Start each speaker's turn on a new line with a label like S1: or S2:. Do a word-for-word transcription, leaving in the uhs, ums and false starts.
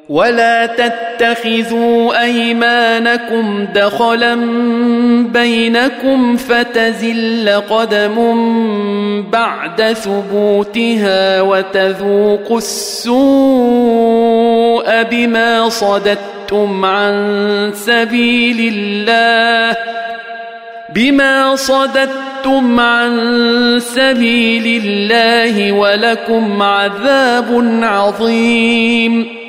S1: ولا تتخذوا أيمانكم دخلا بينكم فتزل قدم بعد ثبوتها وتذوقوا السوء بما صددتم عن سبيل الله بما صددتم عن سبيل الله ولكم عذاب عظيم.